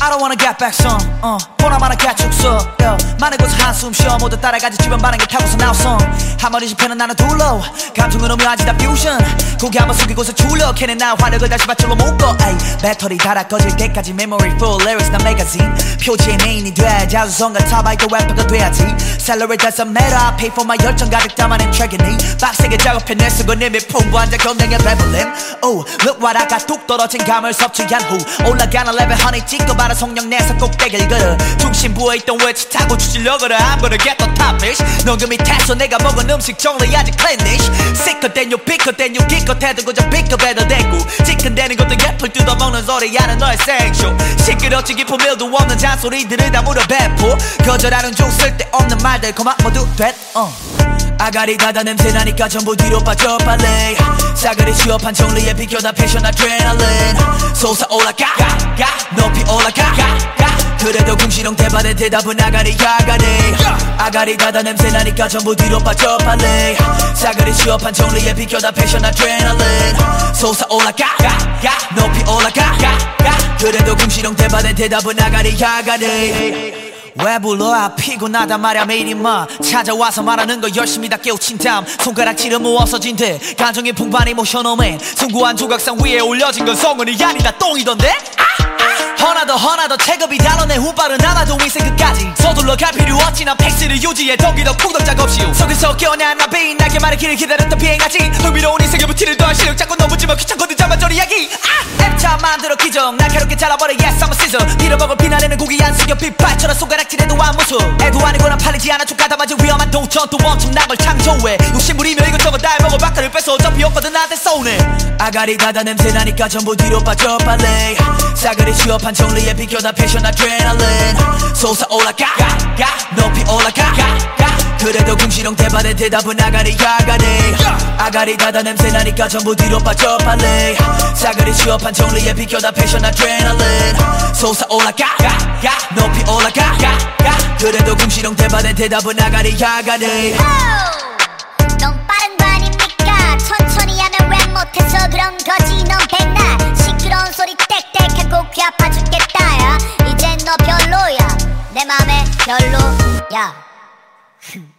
I don't wanna get back some 보나마나 개축소 많은 곳에 한숨 쉬어 모두 따라가지 주변 반응에 타고서 나왔어 한 머리 집회는 나는 둘러 감정은 묘하지 다 퓨전 고개 한번 숙이고서 줄여 걔는 나 화력을 다시 밧줄로 묶어 에이, 배터리 닳아 꺼질 때까지 memory full lyrics 나 매거진 표지의 메인이 돼 자주성과 타바이도 래퍼가 돼야지 Salary doesn't matter pay for my 열정 가득 담아낸 트랙이니 빡세게 작업해내 쓰고 이미 풍부한 자 건강의 레벨링 Oh look what I got 뚝 떨어진 감을 섭취한 후 올라가는 레벨 honey 찍고 바로 속력 내서 꼭대기를 걸어 중심부에 있던 웨치 타고 추질려거려 I'm gonna get the top fish 넌 그 밑에서 내가 먹은 음식 정리하지 cleanish Sicker than you bigger than you 기껏해도 그저 B급에도 대고 지끈대는 것도 예쁠 뜯어먹는 소리 하는 너의 생쇼 시끄럽지 깊은 밀도 없는 잔소리들을 다 물어 배포 거절하는 중 쓸데없는 말들 그만 모두 됐 아가리 닫아 냄새 나니까 전부 뒤로 빠져 빨리 싸그리 취업한 정리에 비켜다 패션 아드레날린 솟아올라가 높이 올라가 그래도 궁시렁 대반의 대답은 아가리 아가리 닫아 냄새 나니까 전부 뒤로 빠져 빨리 싸그리 취업한 정리에 비켜다 패션 아드레날린 솟아올라가 높이 올라가 그래도 궁시렁 대반의 대답은 아가리 왜 불러 피곤하다 말야 매일 임마 찾아와서 말하는 거 열심히 다 깨우친 다음 손가락질은 뭐 없어진 듯 감정의 풍부한 이모셔너맨 숭고한 조각상 위에 올려진 건 성은이 아니다 똥이던데 허나더 체급이 달러내 후발은 남아도 인생 끝까지 서둘러 갈 필요 없지 난 팩스를 유지해 덕이더 쿵덕 작업시오 속에서 깨어난 나비 나게 말의 길을 기다렸던 비행하지 흥미로운 인생의 부티를 더한 실력 잡고 넘어지면 귀찮거든 잠만절 이야기 앱차 만들어 기정 날카롭게 잘라버려 yes I'm a scissor 빌어먹을 비난에는 고기 안 숙여 빗발처럼 손가락질해도 안 무수 애도 아니거나 팔리지 않아 툭하다 맞은 위험한 도전 또 엄청난 걸 창조해 욕심부리며 이것저것 다 해먹어 바카를 뺏어 어차피 없거든 나한테 쏘네 아가리 닫아 냄새 나니까 전부 뒤로 빠져 빨리 싸그리 취업한 정리에 비켜다 패션 아드레날린 솟아올라가 높이 올라가 그래도 궁시렁 대반의 대답은 아가리 닫아 냄새 나니까 전부 뒤로 빠져 빨리 싸그리 취업한 정리에 비켜다 패션 아드레날린 솟아올라가 높이 올라가 그래도 궁시렁 대반의 대답은 아가리 넌 빠른 거 아닙니까 천천히 하면 왜 못해서 그런 거지 넌 백날 시끄러운 소리 땡땡하고 귀 아파 죽겠다 야 이젠 너 별로야 내 맘에 별로야